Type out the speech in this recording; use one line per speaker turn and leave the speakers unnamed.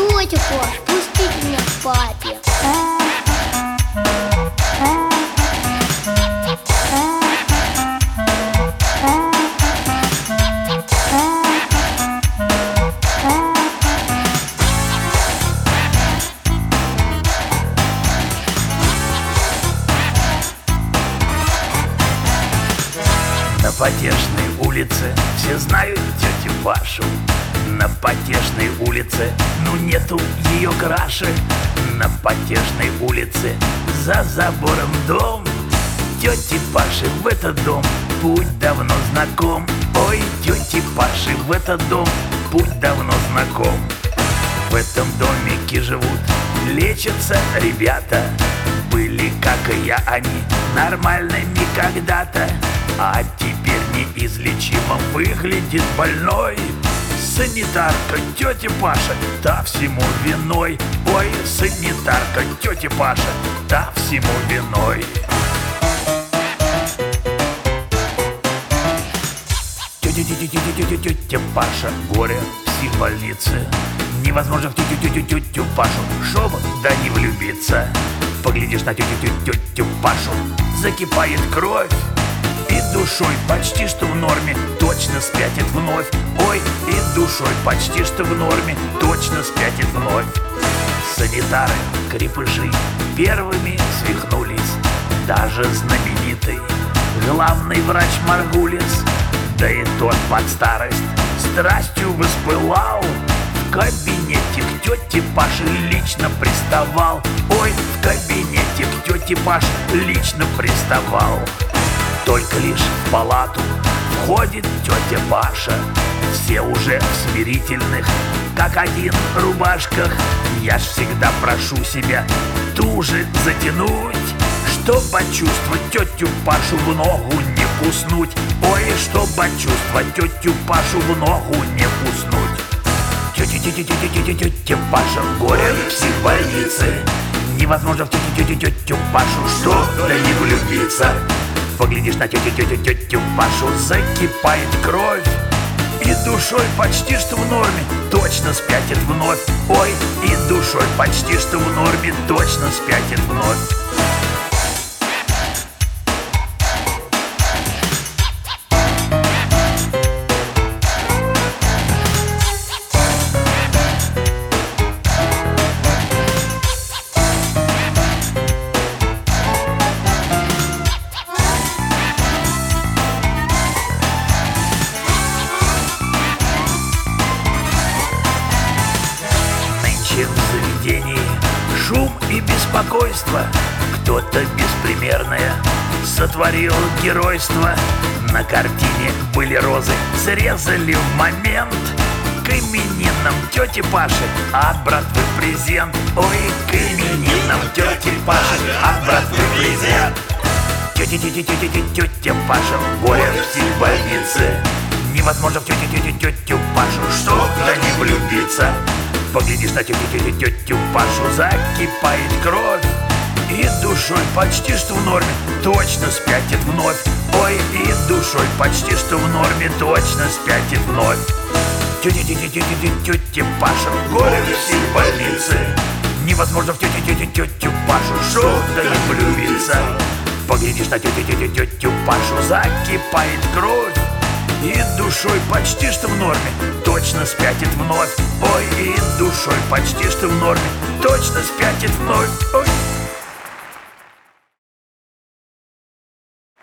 Тетя Паш, пустите меня к папе.
На Потешной улице все знают тетю Пашу. На Потешной улице, ну нету ее краше. На Потешной улице за забором дом тети Паши, в этот дом путь давно знаком. Ой, тети Паши, в этот дом путь давно знаком. В этом домике живут, лечатся ребята. Были, как и я, они нормальными когда-то, а теперь неизлечимо выглядит больной. Санитарка тетя Паша, та всему виной. Ой, санитарка тетя Паша, та всему виной. Тетя Паша, горе в психбольнице. Невозможно в тетю Пашу, шоу, да не влюбиться. Поглядишь на тетю Пашу, закипает кровь. И душой почти что в норме, точно спятит вновь. Ой, и душой почти что в норме, точно спятит вновь. Санитары, крепыши первыми свихнулись. Даже знаменитый главный врач Маргулис, да и тот под старость страстью воспылал. В кабинете к тете Паше лично приставал. Ой, в кабинете к тете Паше лично приставал. Только лишь в палату входит тетя Паша. Все уже в смирительных, как один, рубашках. Я ж всегда прошу себя туже затянуть, чтоб почувствовать тетю Пашу в ногу не куснуть. Ой, чтоб почувствовать тетю Пашу в ногу не куснуть. Тетя Паша, горе в психбольнице. Невозможно в тетю Пашу, что да не влюбиться. Поглядишь на тетю Пашу, закипает кровь. И душой почти что в норме, точно спятит вновь. Ой, и душой почти что в норме, точно спятит вновь. В заведении шум и беспокойство. Кто-то беспримерное сотворил геройство. На картине были розы, срезали в момент. К именинам тети Паши от братвы презент. Ой, к именинам тети Паши от братвы презент. Тетя Паша, горе в психбольнице. Невозможно в тетю Пашу, что да не влюбиться. Поглядишь на тетю Пашу, закипает кровь. И душой почти что в норме, точно спятит вновь. Ой, и душой почти что в норме, точно спятит вновь. Тетя Паша, горе в психбольнице. Невозможно в тетю Пашу, что да не влюбиться. Поглядишь на тетю Пашу, закипает кровь. И душой почти что в норме, точно спятит вновь. Ой, и душой почти что в норме, точно спятит вновь. Ой.